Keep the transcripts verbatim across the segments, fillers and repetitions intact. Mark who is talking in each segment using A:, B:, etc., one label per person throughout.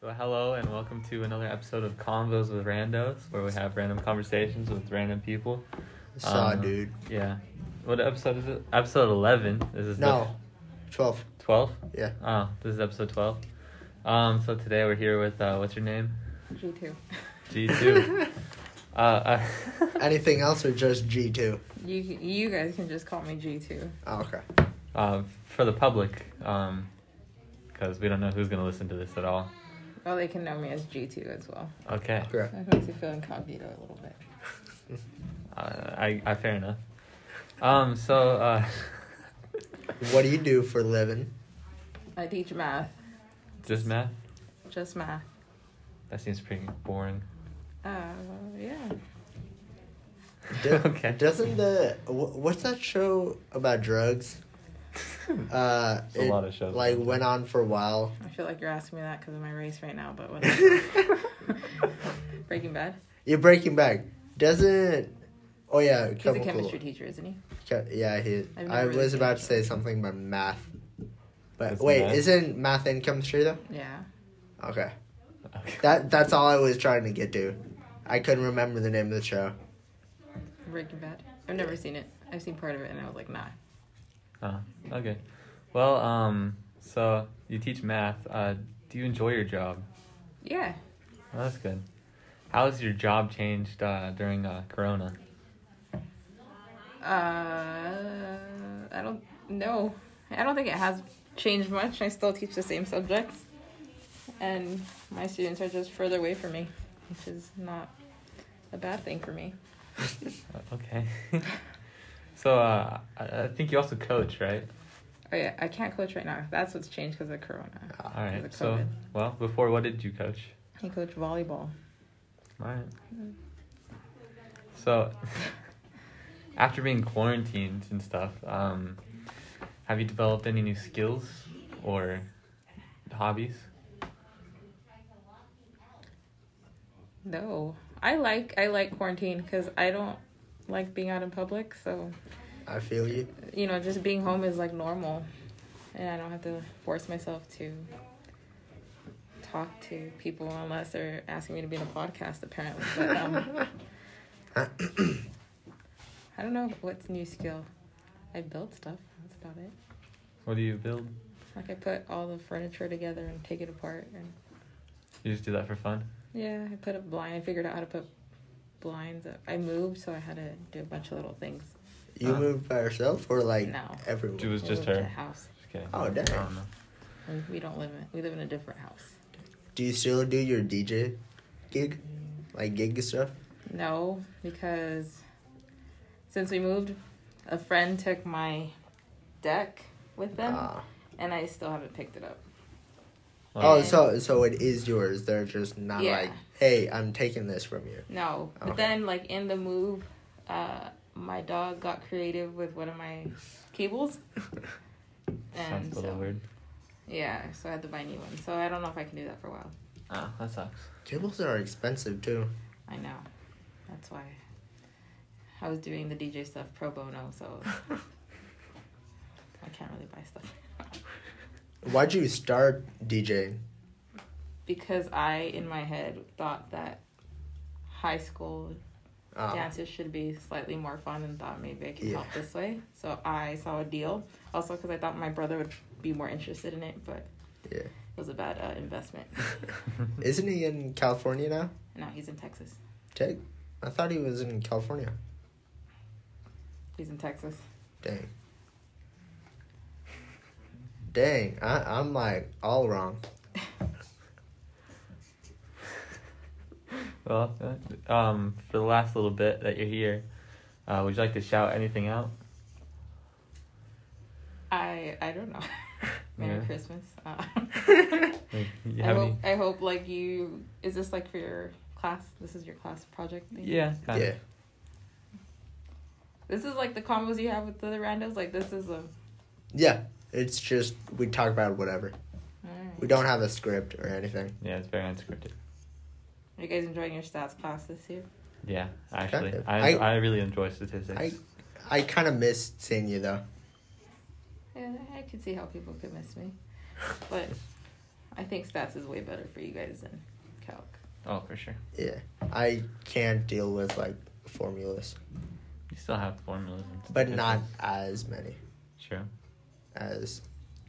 A: So hello and welcome to another episode of Convos with Randos, where we have random conversations with random people.
B: Saw,
A: Um,
B: dude.
A: Yeah. What episode is it? Episode eleven. This is
B: No, twelve.
A: twelve?
B: Yeah.
A: Oh, this is episode twelve. Um, so today we're here with, uh, what's your name?
C: G two.
A: G two. uh, uh
B: Anything else or just G two?
C: You you guys can just call me G two.
B: Oh, okay.
A: uh, for the public, um, because we don't know who's going to listen to this at all.
C: Well, they can know me as G two as well.
A: Okay.
B: Correct.
C: That makes you feel incognito a little bit.
A: Uh, I, I, fair enough. Um, so, uh...
B: What do you do for a living?
C: I teach math.
A: Just math?
C: Just math.
A: That seems pretty boring.
C: Uh, yeah.
B: Do-
A: Okay.
B: Doesn't the wh- what's that show about drugs? Uh,
A: There's a
B: it,
A: lot of shows
B: like
A: about
B: went on for a while.
C: I feel like you're asking me that because of my race right now, but whatever. Breaking Bad.
B: You're Breaking Bad. Doesn't? Oh yeah,
C: He's a
B: chemical.
C: chemistry teacher, isn't he?
B: Che- Yeah, he.
C: I've never
B: I
C: really
B: was
C: seen
B: about
C: that
B: to say
C: show.
B: something about math. But
A: It's
B: wait,
A: math?
B: isn't math and chemistry though?
C: Yeah.
B: Okay.
A: Okay.
B: That that's all I was trying to get to. I couldn't remember the name of the show.
C: Breaking Bad. I've never seen it. I've seen part of it and I was like, nah.
A: Oh, okay. Well, um, so you teach math. Uh, do you enjoy your job?
C: Yeah.
A: Well, that's good. How has your job changed uh, during uh, Corona?
C: Uh, I don't know. I don't think it has changed much. I still teach the same subjects. And my students are just further away from me, which is not a bad thing for me.
A: Uh, okay. So uh, I, I think you also coach, right?
C: Oh yeah, I can't coach right now. That's what's changed because of Corona.
A: All
C: Because
A: right.
C: of
A: So,
C: COVID.
A: well, before, what did you coach?
C: I coach volleyball.
A: All right. So, after being quarantined and stuff, um, have you developed any new skills or hobbies?
C: No, I like I like quarantine because I don't like being out in public. So
B: I feel you.
C: you know, just being home is like normal, and I don't have to force myself to talk to people unless they're asking me to be in a podcast. Apparently, but um, I don't know what's new skill. I build stuff. That's about it.
A: What do you build?
C: Like I put all the furniture together and take it apart, and
A: You just do that for fun?
C: yeah, I put a blind. I figured out how to put blinds. I moved, so I had to do a bunch of little things.
B: You
A: Huh.
B: moved by yourself or like
C: No.
B: everyone?
A: It was
C: I
A: just
C: moved to
A: her.
C: a house.
A: Just kidding.
B: Oh, dang.
A: I don't know.
C: We- We don't live in. We live in a different house.
B: Do you still do your D J gig? Like gig stuff?
C: No, because since we moved, a friend took my deck with them,
B: Ah.
C: and I still haven't picked it up.
B: Oh,
C: Yeah.
B: so so it is yours. They're just not
C: Yeah.
B: like, hey, I'm taking this from you.
C: No, but
B: Okay.
C: then like in the move, uh, my dog got creative with one of my cables, and
A: Sounds a little
C: so
A: weird.
C: yeah, so I had to buy a new one. So I don't know if I can do that for a while.
A: Oh, that sucks.
B: Cables are expensive too.
C: I know, that's why I was doing the D J stuff pro bono, so I can't really buy stuff.
B: Why'd you start DJing?
C: Because I, in my head, thought that high school
B: Ah,
C: dances should be slightly more fun and thought maybe I could
B: Yeah.
C: help this way. So I saw a deal. Also because I thought my brother would be more interested in it, but
B: yeah.
C: it was a bad uh, investment.
B: Isn't he in California now?
C: No, he's in Texas.
B: Tech? I thought he was in California.
C: He's in Texas.
B: Dang. Dang, I, I'm like all wrong.
A: Well, uh, um, for the last little bit that you're here, uh, would you like to shout anything out?
C: I I don't know. Merry
A: Yeah.
C: Christmas. Uh,
A: Like, you
C: I
A: have
C: hope
A: any?
C: I hope like you. Is this like for your class? This is your class project thing?
A: Yeah, kind
B: Yeah.
A: of.
C: This is like the combos you have with the other randos. Like this is a.
B: Yeah, it's just we talk about whatever.
C: Alright.
B: We don't have a script or anything.
A: Yeah, it's very unscripted.
C: Are you guys enjoying your stats class this year?
A: Yeah, actually,
B: Kind of.
A: I,
B: I-
A: I really enjoy statistics.
B: I I kind of miss seeing you though.
C: Yeah, I could see how people could miss me, but I think stats is way better for you guys than calc.
A: Oh, for sure.
B: Yeah, I can't deal with like formulas,
A: You still have formulas and stuff.
B: but not as many
A: Sure.
B: as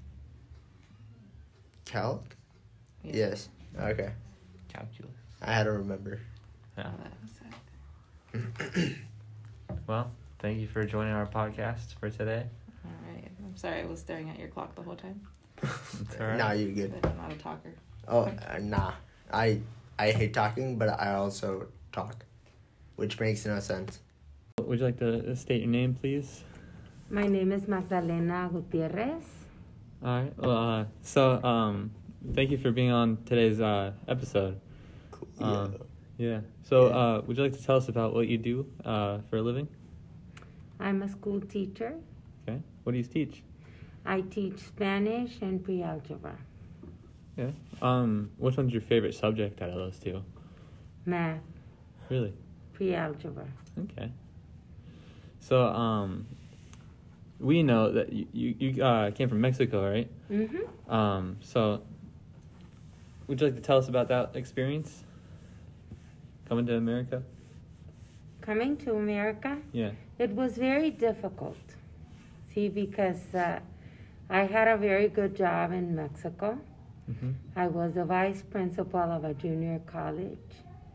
B: calc.
C: Yeah.
B: Yes. Okay.
A: Calculus.
B: I had to remember.
A: Yeah.
C: Uh, so-
A: Well, thank you for joining our podcast for today.
C: All right. I'm sorry I was staring at your clock the whole time.
A: It's all right.
B: Nah, you're good.
C: But I'm not a talker.
B: Oh, uh, nah. I I hate talking, but I also talk, which makes no sense.
A: Would you like to state your name, please?
D: My name is Magdalena Gutierrez.
A: All right. Well, uh, so um, thank you for being on today's uh, episode.
B: Cool.
A: Um,
B: Yeah.
A: Yeah. So,
B: Yeah.
A: uh, would you like to tell us about what you do uh, for a living?
D: I'm a school teacher.
A: Okay. What do you teach?
D: I teach Spanish and pre-algebra,
A: Yeah. Um, which one's your favorite subject out of those two?
D: math,
A: Really?
D: pre-algebra.
A: Okay. So, um, we know that you you, you uh, came from Mexico, right?
D: Mm-hmm.
A: Um, so, would you like to tell us about that experience? Coming to America?
D: Coming to America,
A: Yeah.
D: it was very difficult. See, because uh, I had a very good job in Mexico.
A: Mm-hmm.
D: I was the vice principal of a junior college.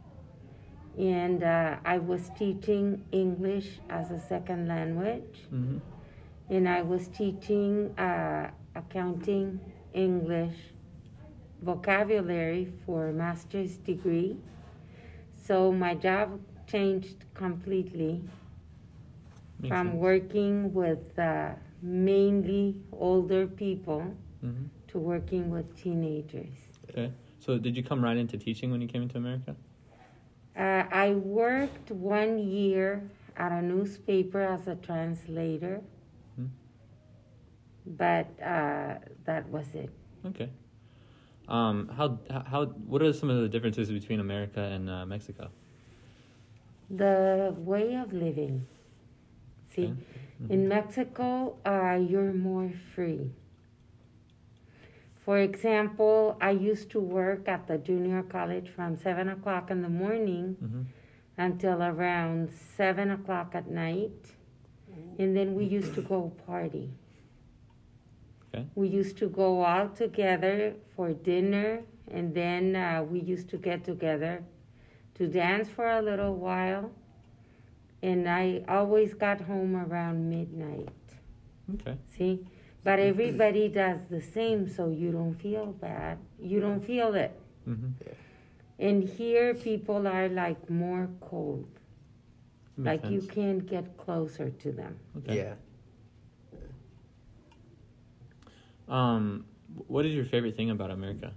D: And uh, I was teaching English as a second language.
A: Mm-hmm.
D: And I was teaching uh, accounting, English, vocabulary for a master's degree. So my job changed completely
A: Makes
D: from
A: sense.
D: working with uh, mainly older people
A: Mm-hmm.
D: to working with teenagers.
A: Okay. So, did you come right into teaching when you came into America?
D: Uh, I worked one year at a newspaper as a translator,
A: Hmm.
D: but uh, that was it.
A: Okay. Um, how how what are some of the differences between America and uh, Mexico?
D: The way of living. See,
A: Okay. Mhm.
D: in Mexico, uh, you're more free. For example, I used to work at the junior college from seven o'clock in the morning
A: Mhm.
D: until around seven o'clock at night. And then we used to go party.
A: Okay.
D: We used to go out together for dinner, and then uh, we used to get together to dance for a little while. And I always got home around midnight.
A: Okay.
D: See? But everybody does the same, so you don't feel bad. You don't feel it.
A: Mm-hmm.
D: And here, people are like more cold. Like you can't get closer to them.
A: Okay.
B: Yeah.
A: Um, what is your favorite thing about America?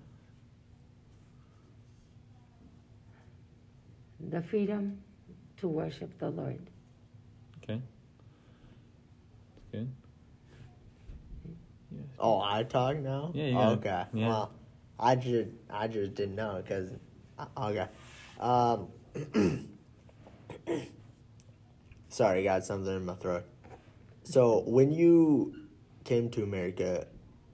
D: The freedom to worship the Lord.
A: Okay. That's good. Yes.
B: Oh, I talk now.
A: Yeah, you gotta-
B: Okay.
A: yeah.
B: Well, I just I just didn't know because okay. Um. Sorry, got something in my throat. So when you came to America,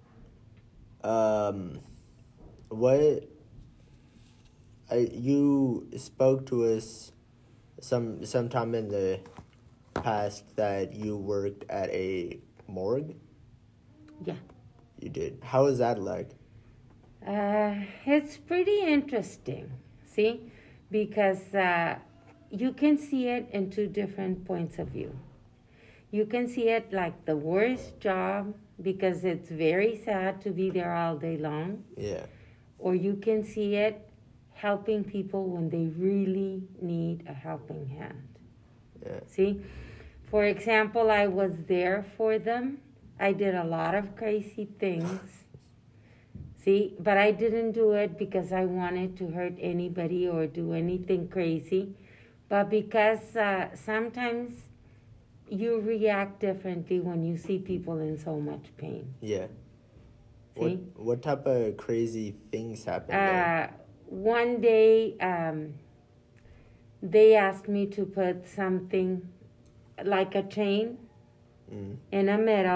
B: um, what I, you spoke to us some sometime in the past that you worked at a morgue.
D: Yeah.
B: You did. How was that like?
D: Uh, it's pretty interesting, see, because uh, you can see it in two different points of view. You can see it like the worst job because it's very sad to be there all day long,
B: Yeah.
D: or you can see it helping people when they really need a helping hand.
B: Yeah.
D: See, for example, I was there for them. I did a lot of crazy things. See, but I didn't do it because I wanted to hurt anybody or do anything crazy, but because uh, sometimes you react differently when you see people in so much pain.
B: Yeah.
D: See?
B: What what type of crazy things happened there?
D: Uh, one day, um, they asked me to put something like a chain
B: Mm.
D: in a metal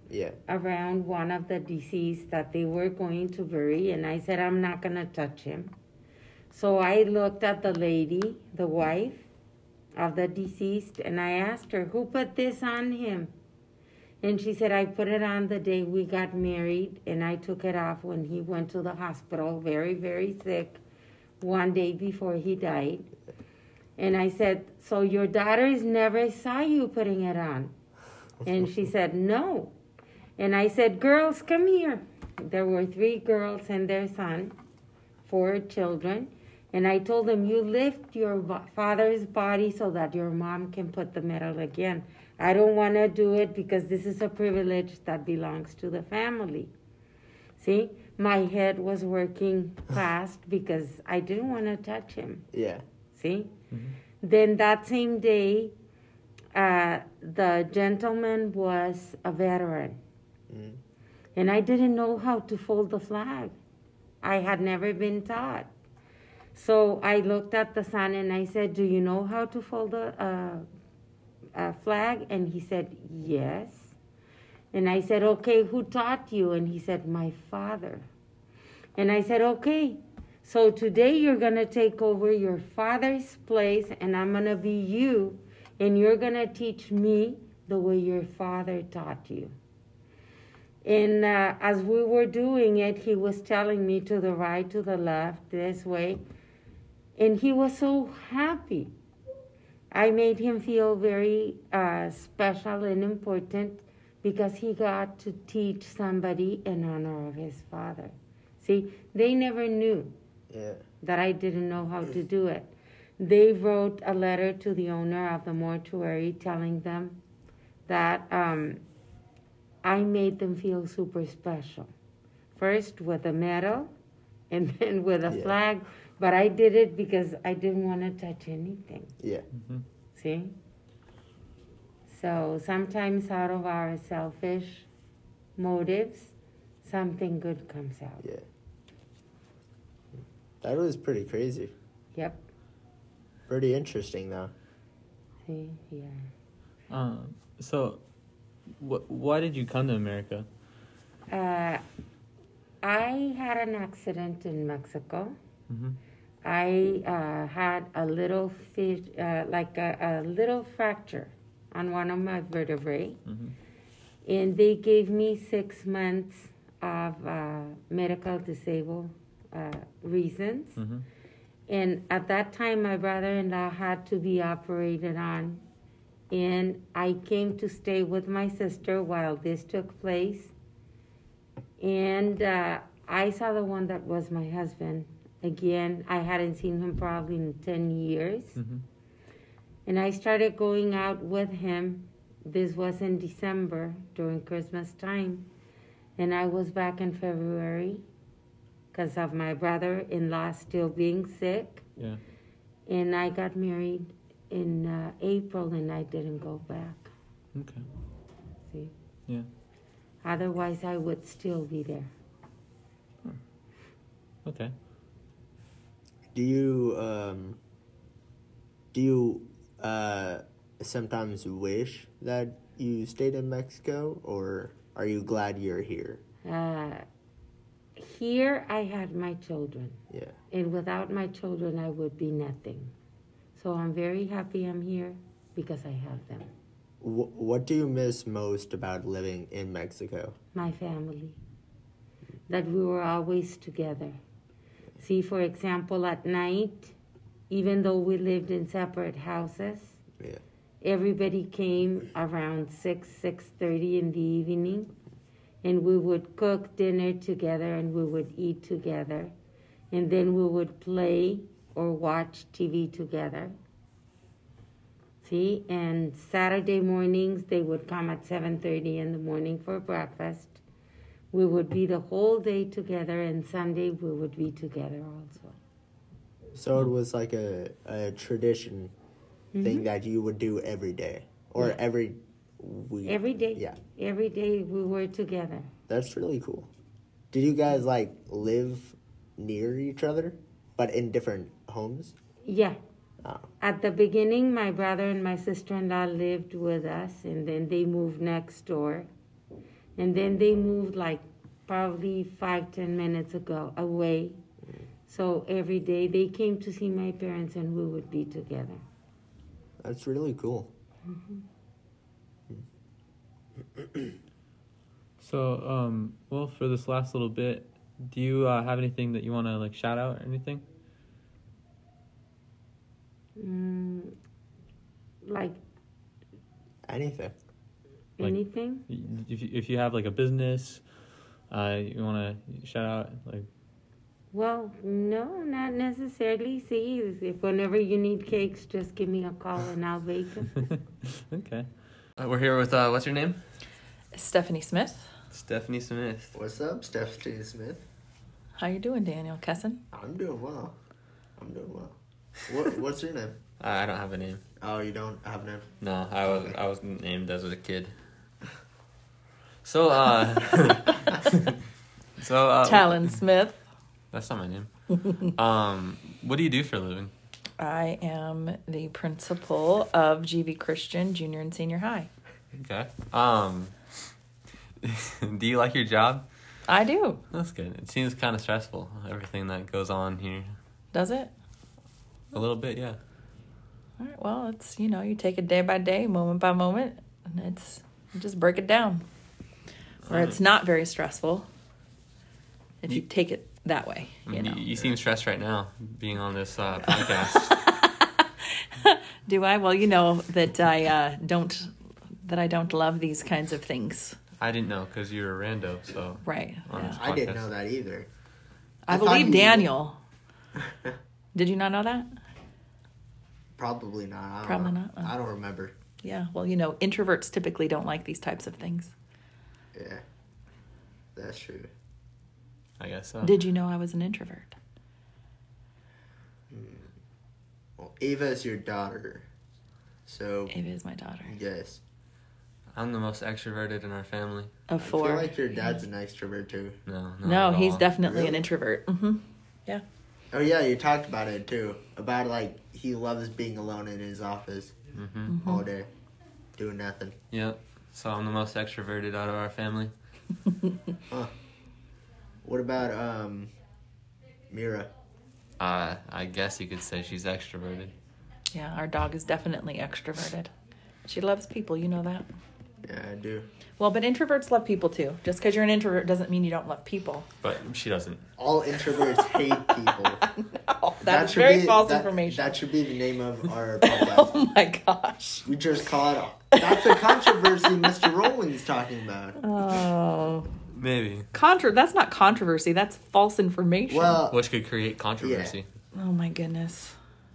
B: Yeah.
D: around one of the deceased that they were going to bury, and I said, I'm not going to touch him. So I looked at the lady, the wife of the deceased, and I asked her, who put this on him? And she said, I put it on the day we got married, and I took it off when he went to the hospital, very, very sick, one day before he died. And I said, so your daughters never saw you putting it on? And she said, no. And I said, girls, come here. There were three girls and their son, four children. And I told them, you lift your father's body so that your mom can put the medal again. I don't want to do it because this is a privilege that belongs to the family. See, my head was working fast because I didn't want to touch him.
B: Yeah.
D: See?
A: Mm-hmm.
D: Then that same day, uh, the gentleman was a veteran.
B: Mm.
D: And I didn't know how to fold the flag. I had never been taught. So I looked at the son and I said, do you know how to fold a, a, a flag? And he said, yes. And I said, okay, who taught you? And he said, my father. And I said, okay, so today you're going to take over your father's place and I'm going to be you and you're going to teach me the way your father taught you. And uh, as we were doing it, he was telling me to the right, to the left, this way. And he was so happy. I made him feel very uh, special and important because he got to teach somebody in honor of his father. See, they never knew
B: Yeah.
D: that I didn't know how to do it. They wrote a letter to the owner of the mortuary telling them that um, I made them feel super special. First with a medal and then with a
B: Yeah.
D: flag. But I did it because I didn't want to touch anything.
B: Yeah.
A: Mm-hmm.
D: See? So sometimes out of our selfish motives, something good comes out.
B: Yeah. That was pretty crazy.
D: Yep.
B: Pretty interesting, though.
D: See? Yeah.
A: Um, so, wh- why did you come to America?
D: Uh, I had an accident in Mexico.
A: Mm-hmm.
D: I uh, had a little, fi- uh, like a, a little fracture on one of my vertebrae.
A: Mm-hmm.
D: And they gave me six months of uh, medical disabled uh, reasons.
A: Mm-hmm.
D: And at that time, my brother-in-law had to be operated on. And I came to stay with my sister while this took place. And uh, I saw the one that was my husband. Again, I hadn't seen him probably in ten years.
A: Mm-hmm.
D: And I started going out with him. This was in December during Christmas time. And I was back in February because of my brother-in-law still being sick.
A: Yeah.
D: And I got married in uh, April and I didn't go back.
A: Okay.
D: See?
A: Yeah.
D: Otherwise, I would still be there.
A: Okay.
B: Do you um do you uh sometimes wish that you stayed in Mexico, or are you glad you're here?
D: Uh, here, I had my children.
B: Yeah.
D: And without my children, I would be nothing. So I'm very happy I'm here because I have them.
B: W- what do you miss most about living in Mexico?
D: My family. That we were always together. See, for example, at night, even though we lived in separate houses,
B: Yeah.
D: everybody came around six, six thirty in the evening, and we would cook dinner together and we would eat together, and then we would play or watch T V together. See, and Saturday mornings they would come at seven thirty in the morning for breakfast. We would be the whole day together, and Sunday we would be together also.
B: So it was like a, a tradition thing
D: Mhm.
B: that you would do every day, or
D: Yeah.
B: every week.
D: Every day.
B: Yeah.
D: Every day we were together.
B: That's really cool. Did you guys like live near each other, but in different homes?
D: Yeah.
B: Oh.
D: At the beginning, my brother and my sister-in-law lived with us, and then they moved next door. And then they moved like probably five, ten minutes ago away. So every day they came to see my parents and we would be together.
B: That's really cool.
D: Mm-hmm.
A: So, um, well, for this last little bit, do you uh, have anything that you want to like shout out or anything?
D: Mm, like
B: Anything.
A: Like-
D: anything?
A: If you, if you have like a business, uh, you want to shout out like.
D: Well, no, not necessarily. See, if whenever you need cakes, just give me a call and I'll bake them.
A: Okay. Uh, we're here with uh, what's your name?
E: Stephanie Smith.
A: Stephanie Smith.
B: What's up, Stephanie Smith?
E: How you doing, Daniel Kesson?
B: I'm doing well. I'm doing well. What What's your name?
A: Uh, I don't have a name.
B: Oh, you don't have a name?
A: No, I was I was named as a kid. So uh. so uh.
E: Talon Smith.
A: That's not my name. um, what do you do for a living?
E: I am the principal of G V Christian Junior and Senior High.
A: Okay. Um, do you like your job?
E: I do.
A: That's good. It seems kind of stressful, everything that goes on here.
E: Does it?
A: A little bit, yeah.
E: All right. Well, it's, you know, you take it day by day, moment by moment, and it's you just break it down. Where it's not very stressful if you take it that way,
A: I
E: you
A: mean,
E: know.
A: you, you seem stressed right now, being on this uh, podcast.
E: Do I? Well, you know that I uh, don't that I don't love these kinds of things.
A: I didn't know because you're a rando, so.
E: Right.
A: On
E: Yeah.
A: this
B: I didn't
A: podcast.
B: know that either.
E: I,
B: I thought
E: believe
B: you-
E: Daniel. Did you not know that?
B: Probably not. I don't
E: Probably
B: know.
E: not. Oh.
B: I don't remember.
E: Yeah. Well, you know, introverts typically don't like these types of things.
B: Yeah. That's true.
A: I guess so.
E: Did you know I was an introvert?
B: Well, Ava's your daughter. So,
E: Ava is my daughter.
B: yes.
A: I'm the most extroverted in our family.
E: Of
B: I
E: four.
B: feel like your dad's an extrovert too.
A: No, not
E: No,
A: at
E: he's
A: all.
E: definitely an
B: Really?
E: introvert. Mm-hmm.
B: Oh yeah, you talked about it too. About like he loves being alone in his office
A: Mm-hmm.
B: all day, doing nothing.
A: Yep. So I'm the most extroverted out of our family.
B: Huh. What about um, Mira?
A: Uh, I guess you could say she's extroverted.
E: Yeah, our dog is definitely extroverted. She loves people, you know that.
B: Yeah, I do.
E: Well, but introverts love people too. Just because you're an introvert doesn't mean you don't love people.
A: But she doesn't.
B: All introverts hate people.
E: No, that's
B: should
E: very
B: be-
E: false
B: that-
E: information.
B: That should be the name of our podcast.
E: Oh my gosh.
B: We just call it. That's the controversy Mister Rowland's talking about.
E: Oh.
A: Maybe.
E: Contra- that's not controversy. That's false information.
B: Well,
A: Which could create controversy.
E: Oh my goodness.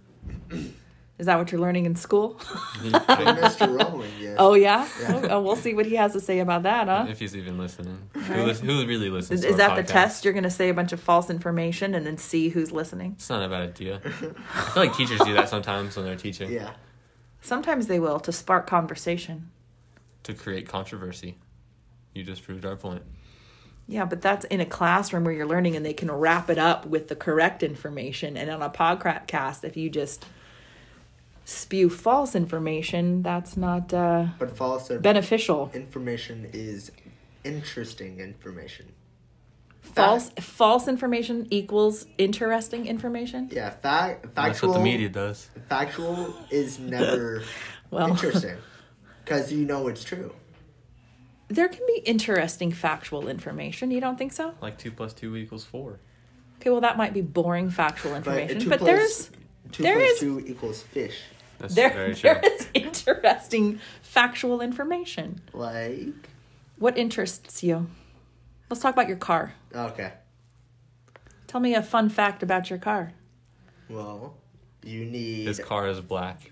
E: Is that what you're learning in school?
B: from Mister Rowland, yes.
E: Oh yeah?
B: Yeah.
E: Oh, we'll see what he has to say about that, huh?
A: If he's even listening.
E: Right.
A: Who, lis- who really listens
E: Is,
A: to
E: is
A: our
E: that the
A: podcast?
E: test? You're going to say a bunch of false information and then see who's listening?
A: It's not a bad idea. I feel like teachers do that sometimes when they're teaching.
B: Yeah.
E: Sometimes they will to spark conversation.
A: To create controversy. You just proved our point.
E: Yeah, but that's in a classroom where you're learning and they can wrap it up with the correct information. And on a podcast, if you just spew false information, that's not uh,
B: But false or
E: beneficial.
B: information is interesting information.
E: False false information equals interesting information?
B: Yeah, fact,
A: That's
B: factual.
A: what the media does.
B: Factual is never
E: Well,
B: interesting because you know it's true.
E: there can be interesting factual information. You don't think so?
A: Like two plus two equals four.
E: Okay, well, that might be boring factual
B: But
E: information.
B: two
E: But,
B: plus-
E: there's
B: Two
E: there
B: plus
E: is-
B: two equals fish.
A: That's
E: there,
A: very true.
E: there is interesting factual information.
B: Like,
E: What interests you? Let's talk about your car.
B: okay,
E: Tell me a fun fact about your car.
B: well, you need.
A: His car is black.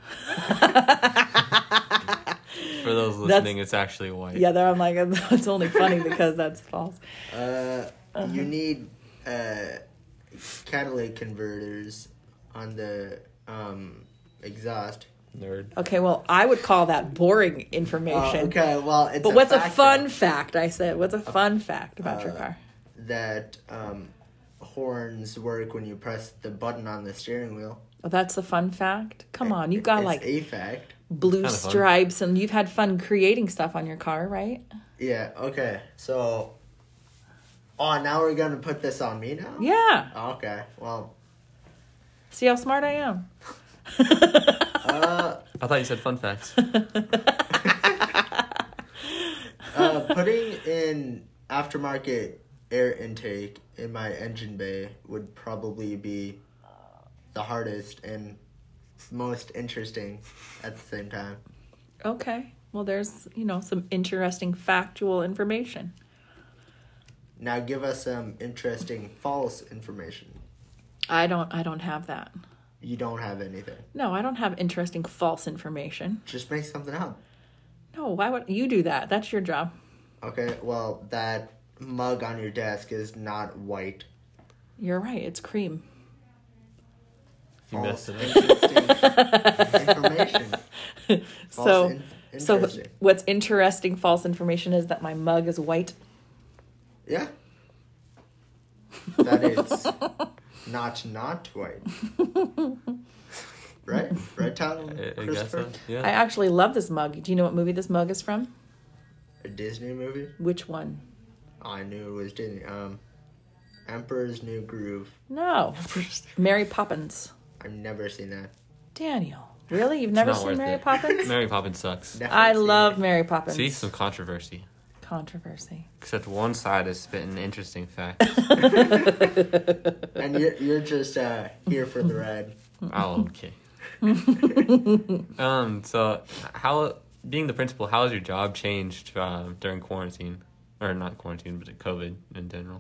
A: For those listening, it's actually white.
E: Yeah, there I'm like, it's only funny because that's false.
B: Uh, you need uh, catalytic converters on the um exhaust.
A: Nerd.
E: Okay, well, I would call that boring information.
B: Uh, okay, well, it's
E: But
B: a
E: what's a
B: fact
E: fun
B: though,
E: fact? I said, what's a fun fact about your
B: uh,
E: car?
B: that um horns work when you press the button on the steering wheel.
E: Oh, that's a fun fact? Come on, you got
B: It's
E: like
B: a fact.
E: blue
A: Kinda fun.
E: stripes and you've had fun creating stuff on your car, right?
B: Yeah, okay. So, oh, now we're going to put this on me now?
E: Yeah.
B: Okay, well,
E: See how smart I am.
B: uh,
A: I thought you said fun facts.
B: uh, putting in aftermarket air intake in my engine bay would probably be the hardest and most interesting at the same time.
E: Okay. Well, there's, you know, some interesting factual information.
B: Now give us some interesting false information.
E: I don't I don't have that.
B: You don't have anything.
E: No, I don't have interesting false information.
B: Just make something up.
E: No, why would you do that? That's your job.
B: Okay, well, that mug on your desk is not white.
E: You're right. It's cream.
A: You messed
B: False,
A: it up.
B: interesting information. False
E: so,
B: in-
E: so
B: interesting.
E: what's interesting false information is that my mug is white.
B: Yeah. That is not not white. Right? Right, Tom?
A: I, I guess
B: Christopher?
A: so. Yeah.
E: I actually love this mug. Do you know what movie this mug is from?
B: A Disney movie?
E: Which one?
B: I knew it was Disney. Um, Emperor's New Groove.
E: No. Mary Poppins.
B: I've never seen that.
E: Daniel. Really? You've never
A: not
E: seen
A: worth
E: Mary
A: it.
E: Poppins?
A: Mary Poppins sucks.
B: Never
E: I
B: seen
E: love
B: it.
E: Mary Poppins.
A: See, some controversy.
E: Controversy.
A: Except one side is spitting interesting facts.
B: And you're, you're just uh, here for the ride.
A: Oh, okay. um. So, how being the principal, how has your job changed uh, during quarantine, or not quarantine, but COVID in general?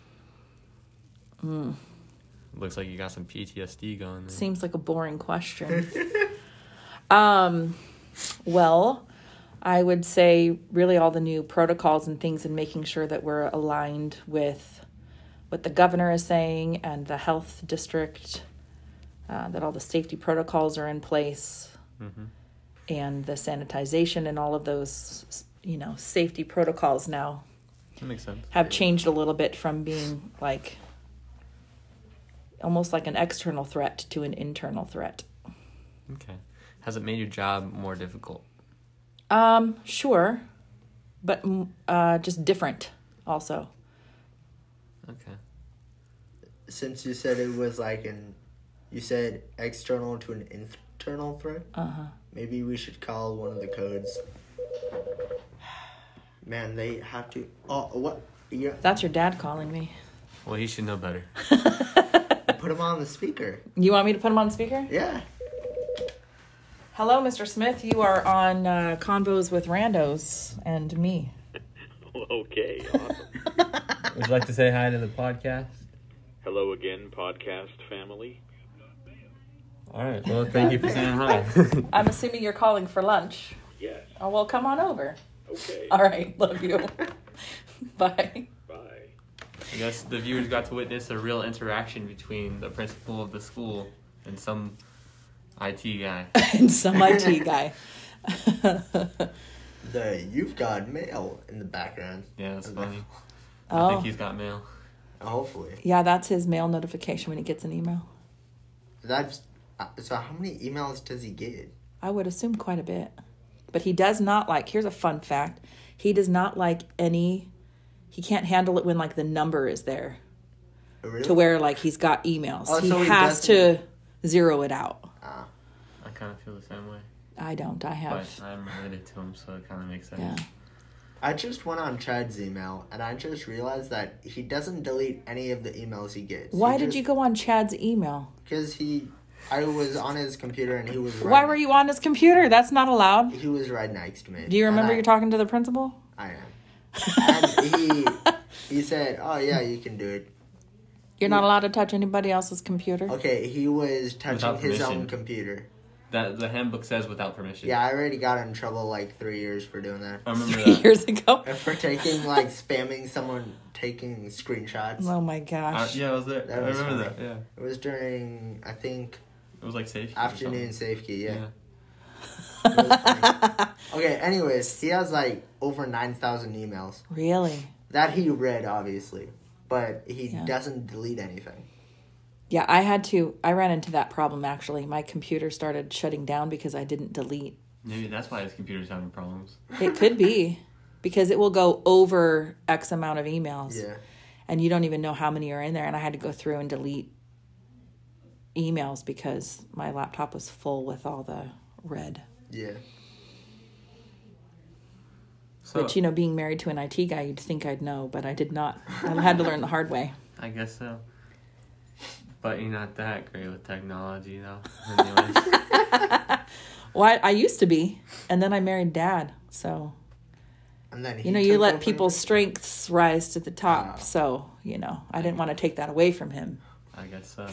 E: Mm.
A: Looks like you got some P T S D going. There.
E: Seems like a boring question. um, well, I would say really all the new protocols and things and making sure that we're aligned with what the governor is saying and the health district, uh, that all the safety protocols are in place,
A: Mm-hmm.
E: and the sanitization and all of those, you know, safety protocols now
A: That makes sense.
E: have changed a little bit from being like almost like an external threat to an internal threat.
A: Okay. Has it made your job more difficult?
E: Um, sure, but mm, uh, just different also.
A: Okay.
B: Since you said it was like an, you said external to an internal threat,
E: Uh-huh.
B: maybe we should call one of the codes. Man, they have to. Oh, what? Yeah,
E: That's your dad calling me.
A: Well, he should know better.
B: put them on the speaker.
E: You want me to put him on speaker?
B: Yeah.
E: Hello, Mister Smith. You are on uh, Convos with Randos and me.
F: Okay, awesome.
A: Would you like to say hi to the podcast?
F: Hello again, podcast family.
A: All right. Well, thank you for saying hi.
E: I'm assuming you're calling for lunch.
F: Yes.
E: Oh, well, come on over.
F: Okay.
E: All right. Love you. Bye.
F: Bye.
A: I guess the viewers got to witness a real interaction between the principal of the school and some I T guy.
E: And some I T guy.
B: The you've got mail in the background.
A: Yeah, that's funny. I
E: Oh,
A: think he's got mail.
B: Hopefully.
E: yeah, that's his mail notification when he gets an email.
B: That's uh, so. How many emails does he get?
E: I would assume quite a bit. But he does not like, here's a fun fact. He does not like any, he can't handle it when like the number is there
B: Oh, really?
E: to where like he's got emails.
B: Oh,
E: he
B: so he
E: has to
B: doesn't-
E: zero it out.
B: Ah.
A: I kind of feel the same way.
E: I don't. I have.
A: But I'm related to him, so it kind of makes sense.
E: Yeah.
B: I just went on Chad's email and I just realized that he doesn't delete any of the emails he gets.
E: Why did you go on Chad's email?
B: Because he, I was on his computer and he was. Right
E: Why were you on his computer? That's not allowed.
B: He was right next to me.
E: Do you remember
B: And I,
E: you're talking to the principal?
B: I am. And he he said, "Oh yeah, you can do it."
E: You're not allowed to touch anybody else's computer.
B: Okay, he was touching
A: Without
B: his
A: permission.
B: own computer.
A: That the handbook says without permission.
B: Yeah, I already got in trouble like three years for doing that.
A: I remember
E: Three
A: that.
E: years ago.
B: And for taking like spamming someone taking screenshots.
E: Oh my
A: I,
E: gosh.
A: yeah, I was there.
B: That
A: I
B: was
A: remember
B: funny.
A: that. Yeah,
B: It was during I think
A: it was like safe. or
B: afternoon
A: something.
B: safety. Yeah.
A: Yeah.
B: It was funny. Okay. Anyways, he has like over nine thousand emails
E: Really?
B: that he read, obviously, but he
E: Yeah.
B: doesn't delete anything.
E: Yeah, I had to. I ran into that problem actually. My computer started shutting down because I didn't delete.
A: Maybe that's why his computer's having problems.
E: It could be. because it will go over X amount of emails.
B: Yeah.
E: And you don't even know how many are in there. And I had to go through and delete emails because my laptop was full with all the red.
B: Yeah.
A: So,
E: Which, you know, being married to an I T guy, you'd think I'd know, but I did not. I had to learn the hard way.
A: I guess so. But you're not that great with technology, though. Anyways.
E: Well, I, I used to be, and then I married Dad. So,
B: And then he
E: you know, you
B: took
E: let
B: over
E: people's
B: everything?
E: strengths rise to the top.
B: Wow.
E: So, you know, I didn't want to take that away from him.
A: I guess so.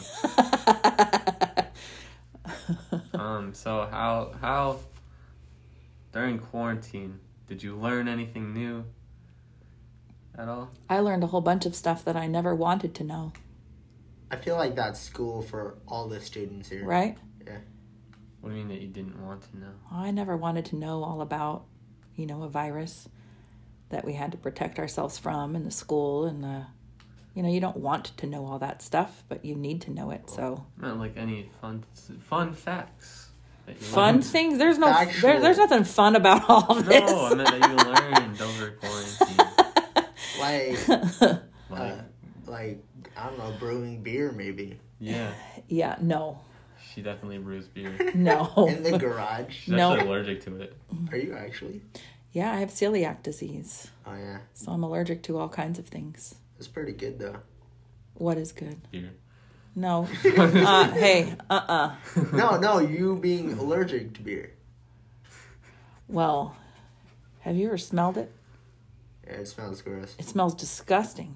A: um. So how how during quarantine did you learn anything new at all?
E: I learned a whole bunch of stuff that I never wanted to know,
B: I feel like that's school for all the students here.
E: right?
B: Yeah.
A: What do you mean that you didn't want to know?
E: I never wanted to know all about, you know, a virus that we had to protect ourselves from in the school and the, you know, you don't want to know all that stuff, but you need to know it. So
A: I meant like any fun fun facts. That you
E: fun
A: learned.
E: things. There's no,
B: Factual.
E: there, there's nothing fun about all of this.
A: No, I meant that you learned over quarantine.
B: Like,
A: Like,
B: uh, like I don't know, brewing beer maybe
A: yeah,
E: Yeah, no,
A: she definitely brews beer.
E: no.
B: in the garage.
A: She's
E: No.
A: actually allergic to it.
B: Are you actually?
E: Yeah, I have celiac disease,
B: Oh yeah,
E: so I'm allergic to all kinds of things.
B: it's pretty good though.
E: What is good?
A: Beer.
E: No. Uh, hey, uh-uh.
B: No, no, you being allergic to beer.
E: Well, have you ever smelled it?
B: Yeah, it smells gross.
E: It smells disgusting.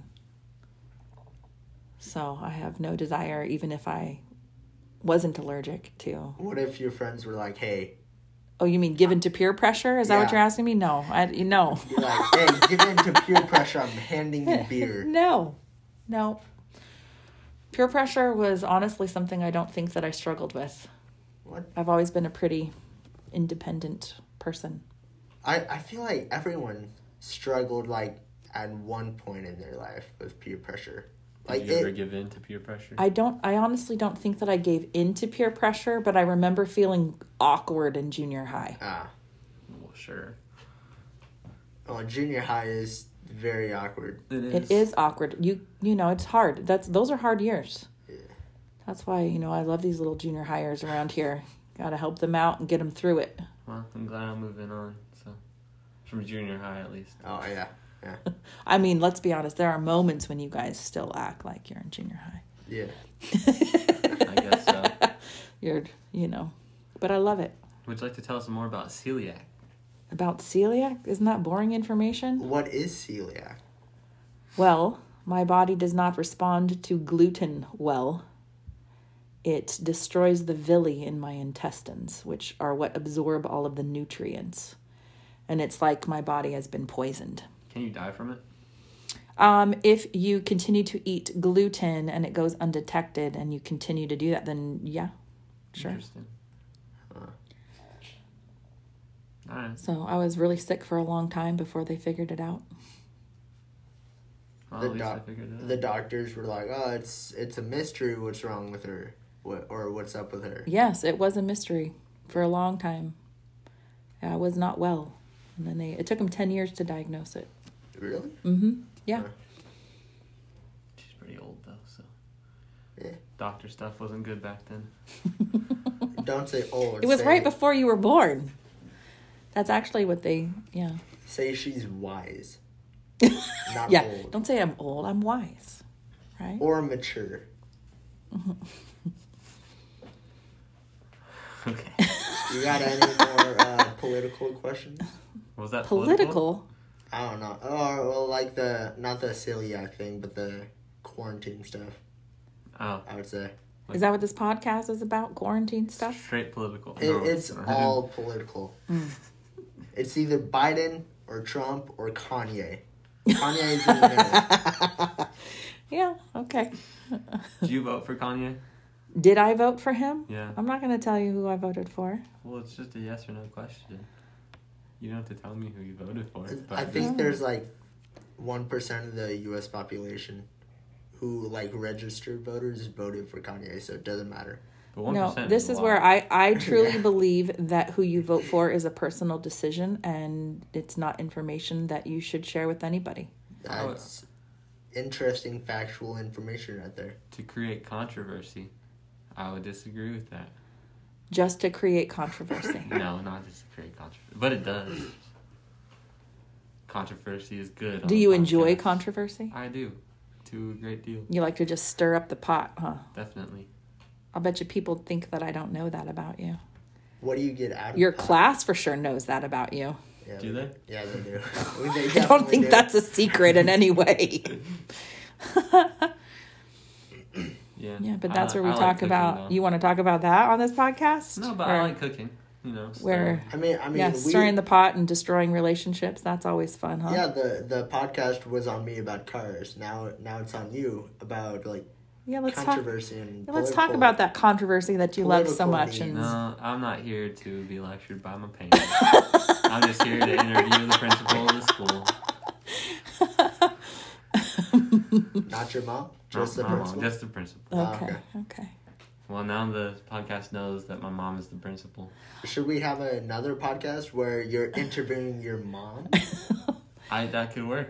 E: So I have no desire, even if I wasn't allergic to.
B: What if your friends were like, "Hey,"
E: Oh, you mean given to peer pressure? Is that what
B: Yeah.
E: you're asking me? No, I you know.
B: you're like, "Hey, give in to peer pressure. I'm handing you beer."
E: No, no. Peer pressure was honestly something I don't think that I struggled with.
B: What?
E: I've always been a pretty independent person.
B: I I feel like everyone struggled like at one point in their life with peer pressure. Like
A: Did you ever
B: it,
A: give in to peer pressure?
E: I don't. I honestly don't think that I gave into peer pressure, but I remember feeling awkward in junior high.
B: ah,
A: Well, sure.
B: oh, junior high is very awkward.
A: It is.
E: It is awkward. You you know, it's hard. That's those are hard years.
B: Yeah.
E: That's why, you know, I love these little junior hires around here. Got to help them out and get them through it.
A: Well, I'm glad I'm moving on. So, from junior high at least.
B: Oh yeah, yeah,
E: I mean, let's be honest. There are moments when you guys still act like you're in junior high.
B: yeah.
A: I guess so.
E: You're, you know, but I love it.
A: Would you like to tell us more about celiac?
E: About celiac? Isn't that boring information?
B: What is celiac?
E: Well, my body does not respond to gluten well. It destroys the villi in my intestines, which are what absorb all of the nutrients. And it's like my body has been poisoned.
A: Can you die from it?
E: Um, if you continue to eat gluten and it goes undetected and you continue to do that, then yeah, sure.
A: Interesting.
B: Huh.
A: All right.
E: So I was really sick for a long time before they figured it out.
A: Well,
B: The
A: at least I
B: doc-
A: figured it out.
B: The doctors were like, "Oh, it's it's a mystery. What's wrong with her? What or what's up with her?"
E: Yes, it was a mystery for a long time. I was not well. And then they, it took them ten years to diagnose it.
B: Really?
E: Mm-hmm. Yeah.
B: Huh.
A: She's pretty old though, so
B: Yeah.
A: doctor stuff wasn't good back then.
B: Don't say old.
E: It was
B: say,
E: right before you were born. That's actually what they, yeah.
B: Say she's wise, not
E: Yeah,
B: old
E: don't say I'm old, I'm wise, right?
B: or mature.
A: Okay.
B: You got any more uh, political questions?
A: Was that political?
E: Political?
B: I don't know. Or well, like the not the celiac thing, but the quarantine stuff.
A: Oh,
B: I would say
E: Is that what this podcast is about? Quarantine stuff?
A: straight political.
B: it,
A: No,
B: it's
A: not.
B: all political. It's either Biden or Trump or Kanye. Kanye's in the middle.
E: Yeah, okay.
A: Did you vote for Kanye?
E: Did I vote for him?
A: Yeah.
E: I'm not going to tell you who I voted for.
A: Well, it's just a yes or no question. You don't have to tell me who you voted for. But
B: I think there's like one percent of the U S population who like registered voters voted for Kanye, so it doesn't matter.
A: But one
E: No,
A: percent
E: this
A: is, a
E: is
A: lot.
E: where I, I truly believe that who you vote for is a personal decision, and it's not information that you should share with anybody.
B: That's interesting factual information right there.
A: To create controversy. I would disagree with that.
E: Just to create controversy.
A: No, not just to create controversy. But it does. Controversy is good. on
E: Do
A: the
E: you enjoy
A: podcast.
E: controversy?
A: I do. To a great deal.
E: You like to just stir up the pot, huh?
A: Definitely.
E: I'll bet you people think that I don't know that about you.
B: What do you get out of
E: Your
B: that?
E: class for sure knows that about you.
B: Yeah,
A: Do they?
B: Yeah, they do.
E: I don't think that's a secret in any way.
A: Yeah.
E: Yeah, but
A: I
E: that's
A: li-
E: where we
A: I like
E: talk
A: cooking,
E: about.
A: though.
E: You want to talk about that on this podcast?
A: No, but
E: Or
A: I like cooking. You know.
E: where,
B: I mean, I mean,
E: yeah,
B: we,
E: stirring the pot and destroying relationships. That's always fun, huh?
B: yeah, the the podcast was on me about cars. Now, now it's on you about like
E: Yeah, let's talk.
B: controversy and
E: Yeah, let's talk
B: political-
E: about that controversy that you love so
B: political
E: much. And
B: needs.
A: No, I'm not here to be lectured by my parents. I'm just here to interview the principal of the school.
B: Not your mom, just
A: Not
B: the
A: my mom,
B: principal.
A: just the principal.
B: Oh,
E: okay,
B: okay.
E: okay.
A: Well, now the podcast knows that my mom is the principal.
B: Should we have another podcast where you're interviewing your mom?
A: I that could work.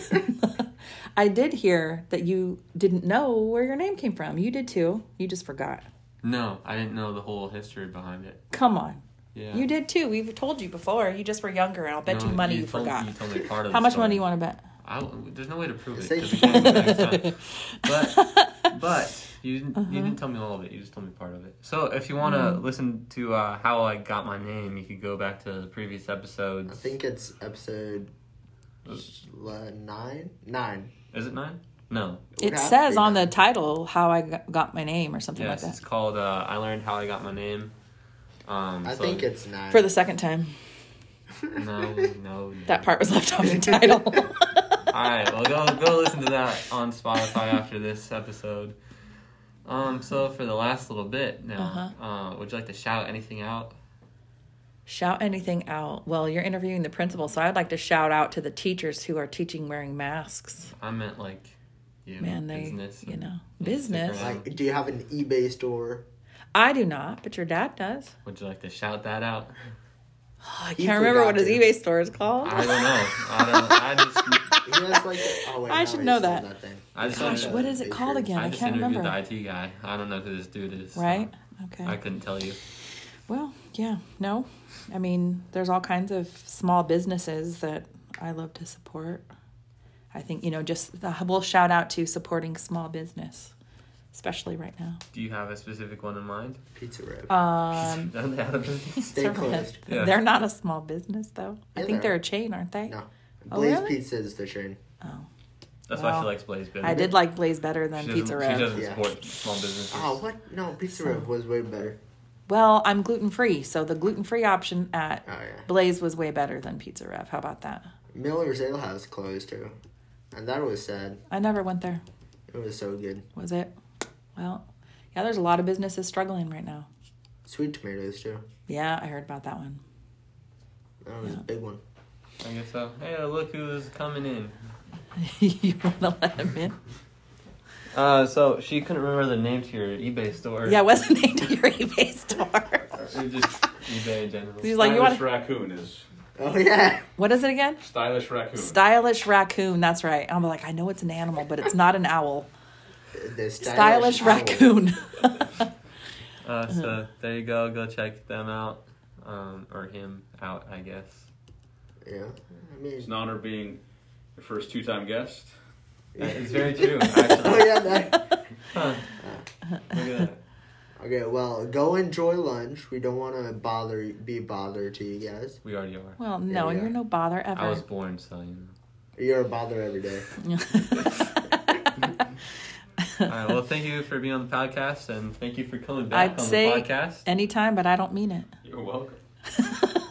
E: I did hear that you didn't know where your name came from. You did too. You just forgot.
A: No, I didn't know the whole history behind it.
E: Come on.
A: Yeah.
E: You did too. We've told you before. You just were younger, and I'll bet
A: No,
E: you money you,
A: told,
E: forgot.
A: You told me part of
E: How
A: the
E: much
A: story.
E: money do you want to bet?
A: I, there's no way to prove it
B: Say-
A: because we can't go back in time. But but you didn't
E: Uh-huh.
A: you didn't tell me all of it. You just told me part of it. So if you want to
E: Mm.
A: listen to uh, how I got my name, you could go back to the previous episodes.
B: I think it's episode uh, nine. Nine.
A: Is it nine? No.
B: would
E: It
B: have to
E: says
B: be
E: on the
B: nine.
E: title how I got- got my name or something
A: Yes,
E: like
A: it's
E: that.
A: called uh, I Learned How I Got My Name. Um,
B: I
A: so-
B: think it's nine.
E: For the second time.
A: No, no.
E: That part was left off the title.
A: All right, well, go go listen to that on Spotify after this episode. Um, so for the last little bit now,
E: Uh-huh.
A: uh, would you like to shout anything out?
E: Shout anything out. Well, you're interviewing the principal, so I'd like to shout out to the teachers who are teaching wearing masks.
A: I meant like, you
E: Man, they,
A: business.
E: you know,
A: Stick
E: business.
A: around.
B: Like, do you have an eBay store?
E: I do not, but your dad does.
A: Would you like to shout that out?
E: Oh, I
B: He
E: can't remember what
B: forgot
E: his
B: to.
E: eBay store is called.
A: I don't know. I don't. I just.
B: He has like. Oh wait,
E: I
B: no,
E: should
B: he
E: know
B: sold
E: that.
B: thing.
A: I just.
E: Gosh,
A: interviewed-
E: what is it called again?
A: I
E: I
A: just
E: can't
A: interviewed
E: remember.
A: the I T guy. I don't know who this dude is. so
E: Right? Okay.
A: I couldn't tell you.
E: Well, yeah, no. I mean, there's all kinds of small businesses that I love to support. I think, you know, just the, we'll shout out to supporting small business, especially right now.
A: Do you have a specific one in mind?
B: Pizza Rib.
E: Um,
A: Don't they have a business?
B: Stay closed.
A: Yeah.
E: They're not a small business, though. I
B: Yeah,
E: think
B: they
E: they're
B: are.
E: a chain, aren't they?
B: No.
E: Oh,
B: Blaze
E: really?
B: Pizza is the chain.
E: Oh.
A: That's why
E: Well,
A: she likes Blaze better.
E: I did like Blaze better than
A: She doesn't-
E: Pizza
A: She
E: Rev.
A: doesn't
B: Yeah.
A: support small businesses.
B: Oh, what? No, Pizza Rib was way better.
E: Well, I'm gluten free, so the gluten free option at
B: Oh, yeah.
E: Blaze was way better than Pizza Rev. How about that?
B: Miller's Ale House closed too. And that was sad.
E: I never went there.
B: It was so good.
E: Was it? Well, yeah, there's a lot of businesses struggling right now.
B: Sweet tomatoes too.
E: Yeah, I heard about that one.
B: That was
E: Yeah.
B: a big one.
A: I guess so. Hey, look who's coming in.
E: You want to let him in?
A: Uh, so she couldn't remember the name to your eBay store.
E: Yeah, what's the name to your eBay store?
A: Or just eBay in general.
E: He's like, you want
G: Stylish raccoon is
B: Oh yeah.
E: what is it again?
G: stylish raccoon.
E: Stylish raccoon. That's right. I'm like, I know it's an animal, but it's not an owl.
B: The
E: Stylish,
B: stylish, owl.
E: raccoon.
A: Uh, so there you go. Go check them out, um, or him out, I guess.
B: Yeah. I mean.
G: It's an honor being your first two-time guest.
A: That is very true. Actually.
B: Oh yeah. That.
A: Huh. Look at that.
B: Okay. Well, go enjoy lunch. We don't want to bother, be bother to you guys.
A: We already are.
E: Well, no,
B: Yeah, yeah.
E: you're no bother ever.
A: I was born, so you know.
B: You're a bother every day.
A: All right. Well, thank you for being on the podcast, and thank you for coming back
E: I'd
A: on
E: say
A: the podcast.
E: anytime, but I don't mean it.
G: You're welcome.